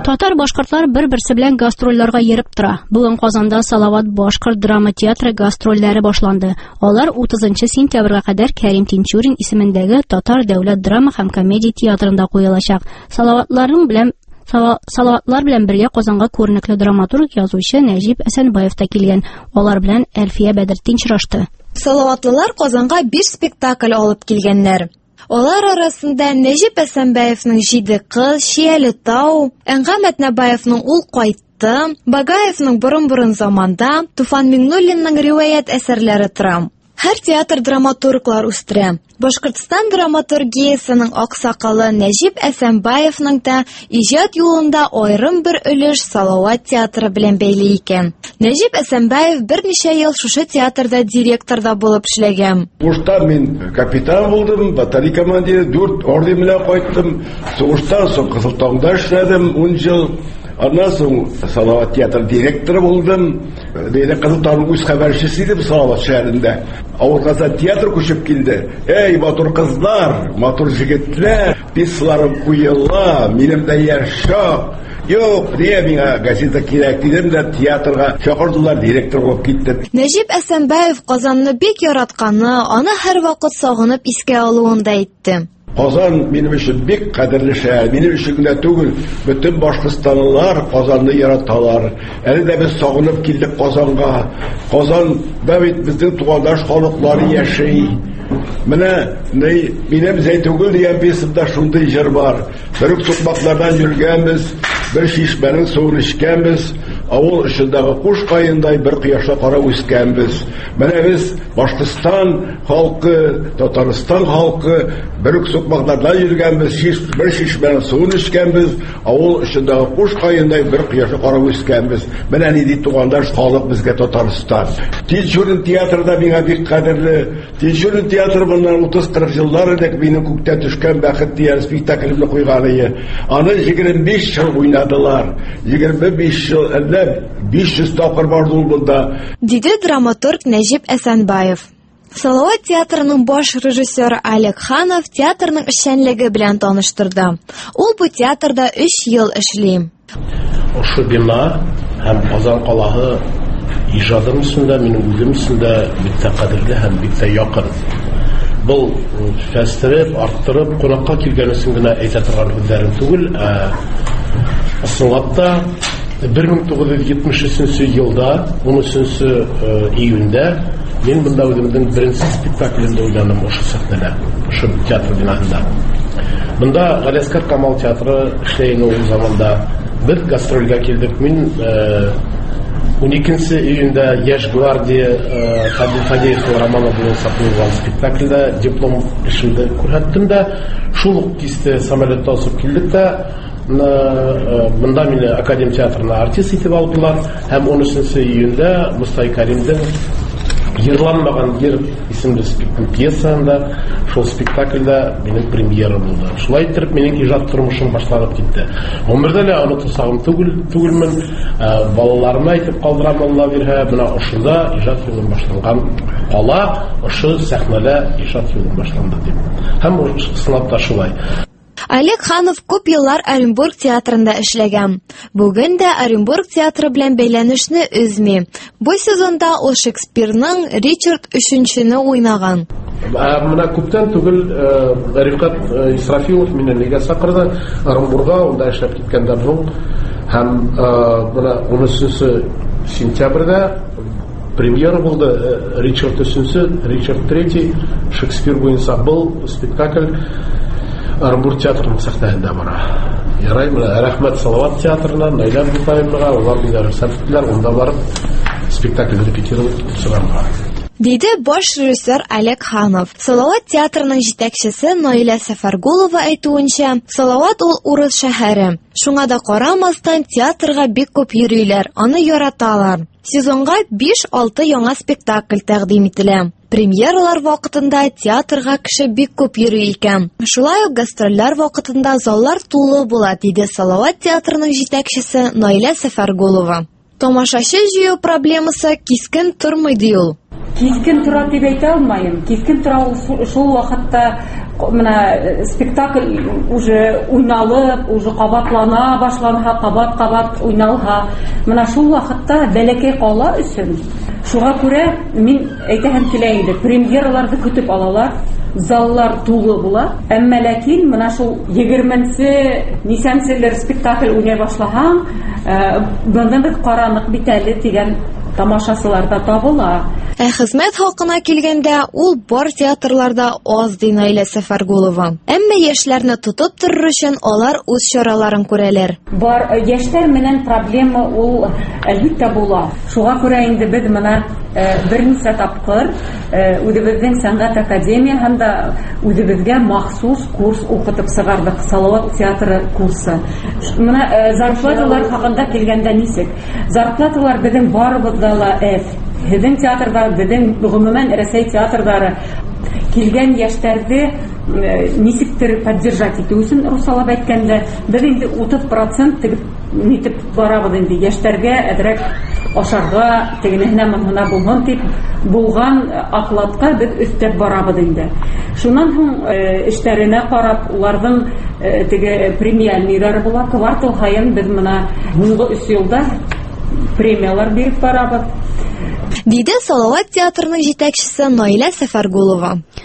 Татар-башкортлар бер-берсе белән гастрольләргә йөреп тора. Бүген Казанда Салават башкорт драма театры гастрольләре башланды. Алар 30 сентябрьгә кадәр Кәрим Тинчурин исемендәге Татар дәүләт драма һәм комедия театрында куелачак. Салаватлар белән бергә Казанга күренекле драматург, язучы Нәҗип Әсәнбаев та килгән. Алар белән Әлфия Бәдретдин очрашты. Салаватлылар Казанга 5 спектакль алып килгәннәр. Олар арасында Нәҗип Әсәнбаевның «Җиде кыз», «Шияле тау», Әнгам Әтнәбаевның «Ул кайтты», Багаевның «Борын-борын заманда», Туфан Миңнуллинның риваять әсәрләре тора. Һәр театр драматурглар үстерә. Башкортстан драматургиясенең аксакалы Нәҗип Әсәнбаевның да иҗат юлында аерым бер өлеш Салават театры белән бәйле икән. Нәҗип Әсәнбаев берничә ел шушы театрда директорда булып эшләгән. Сугышта мин капитан булдым, батарея командиры, 4 орден белән кайттым. Сугыштан соң Кызылтауда эшләдем 10 ел. Аннан соң Салават театры директоры булдым. Кызылтауның үз хәбәрчесе идем Салават шәһәрендә. Авылга театр күчеп килде. Эй, матур кызлар, матур җегетләр, пьесаларым куела, минем дә яшәк. Юк, миңа газета кирәк дидем дә театрга чакырдылар, директор булып киттем. Нәҗип Әсәнбаев Казанны бик яратканы, аны һәр вакыт сагынып искә алуын да әйтте. Казан минем өчен бик кадерле шәһәр. Минем өчен генә түгел, бөтен башкортстанлылар Казанны яраталар. Әле дә без сагынып килдек Казанга. Казанда бит безнең тугандаш халыклары яши. Менә минем Зәйтүгөл дигән пьесамда шундый җыр бар. Бер үк сукмаклардан йөргәнбез, бер шишмәнең суын эчкәнбез, авыл эчендәге куш каендай бер кояшка карап үскәнбез. Менә без Башкортстан халкы, Татарстан халкы бер үк сукмаклардан йөргәнбез, бер шишмәнең суын эчкәнбез, авыл эчендәге куш каендай бер кояшка карап үскәнбез. Менә нинди тугандаш халык безгә Татарстан. Тинчурин театрда миңа бик кадерле. Тинчурин театры bundan 30-40 yıllar edek benim күктән төшкән бәхет дигән спектакльне куйганы. Аны 25 ел уйнадылар. 25 ел, әллә 500 тапкыр барды ул монда. Диде драматург Нәҗип Әсәнбаев. Салават театрының баш режиссеры Олег Ханов театрның эшчәнлеге белән таныштырды. Ул бу театрда 3 ел эшли. Ошо бина һәм Казан каласы иҗадым өчен минем үзем өчен бик тә кадерле һәм бик тә якын. Бұл фәстіріп, арттырып, қонаққа келген үшін гына әйте тұрған хүлдерім түгіл. Асылатта 1973 елда, 13 июньдә мен бұнда өзімдің бірінші спектаклінде ойнадым осы сахнада, осы театр бинасында. Бұнда Галиаскар Камал театры эшләйін ол заманда бір гастрольга келдік. Мен 12 июньдә Яш гвардия Фадеев романы белән сахналанган спектакльдә диплом эшендә күрһәттем дә, шул ук кисте самолетта усып килдек тә, монда мине Академ театрына артист итеп алдылар һәм 13 июньдә Мустай Кәримдең Ерланмаган ер исемле пьесасында шул спектакльдә минем премьера булды. Шулай итеп минем иҗат тормышым башланып китте. Гомердә лә аны тосагым түгелмен. Балаларыма әйтеп калдырам, Алла бирһә, менә ошында иҗат юлы башланган. Кала ошо сәхнәдә иҗат юлы башланды дип. Һәм сынапта шулай. Олег Ханов күп еллар Оренбург театрында эшләгән. Бүген дә Оренбург театры белән бәйләнешне үзми. Бу сезонда ул Шекспирның Ричард 3-не уйнаган. Менә күптән түгел Рифкат Исрафилов мине нигә сакырды Оренбургга, унда эшләп киткәндән соң һәм менә 13 сентябрьдә премьера булды Ричард 3, Ричард 3 Шекспир буенча был спектакль Оренбург театрының сәхнәсендә бара. Ярай, менә рәхмәт Салават театрына, Наилә Бутаевага, улар мине рөхсәт иттеләр, унда барып спектакль репетировать итәргә. Диде баш режиссер Олег Ханов. Салават театрының җитәкчесе Наилә Сәфәргулова әйтүенчә, Салават ул урыс шәһәре. Шуңа да карамастан театрга бик күп йөриләр, аны яраталар. Сезонга 5-6 яңа спектакль тәкъдим ителә. Премьералар вакытында театрга кеше бик күп йөри икән. Шулай ук гастрольләр вакытында заллар тулы була, диде Салават театрының җитәкчесе Наилә Сәфәргулова. Тамашачы җыю проблемасы кискен тормый ди ул. Кискен тора дип әйтә алмыйм. Кискен тора шул вакытта менә спектакль уже уйналып, уже кабатлана башланса, кабат уйналса, менә шул вакытта бәләкәй кала өчен. Шуңа күрә мин әйтәһем килә инде, премьераларны көтеп алалар, заллар тулы була. Әмма ләкин менә шул 20-нче нисәнчеләр спектакль уйный башлаһаң, бunda бит каранык бит әле дигән тамашасыларда табыла. Хезмәт хакына килгәндә, ул бар театрларда аз ди Наилә Сәфәргулова. Әмма яшьләрне тотып торыр өчен алар үз чараларын күрәләр. Бар яшьләр менән проблема ул әлбәттә була. Шуңа күрә инде без менә берничә тапкыр үзебезнең сәнгать академиясында үзебезгә махсус курс укытып сыгардык, Салават театры курсы. Менә зарплаталар хакында килгәндә нисек? Зарплаталар безнең барыбызда ла Безнең театрда, безнең гомумән Рәсәй театрдары килгән яшьләрне нисектер поддержать итү өчен, русалап әйткәндә, без инде 30% нитеп барабыз инде яшьләргә әдрәк ашарга, тегенеһенә булган дип булган акладка без өстәп барабыз инде. Шуннан соң эшләренә карап, уларның теге премиальныйлары була. Квартал һайын без менә бунга 3 елда премиялар биреп барабыз. Диде Салават театрының җитәкчесе Наилә Сәфәргулова.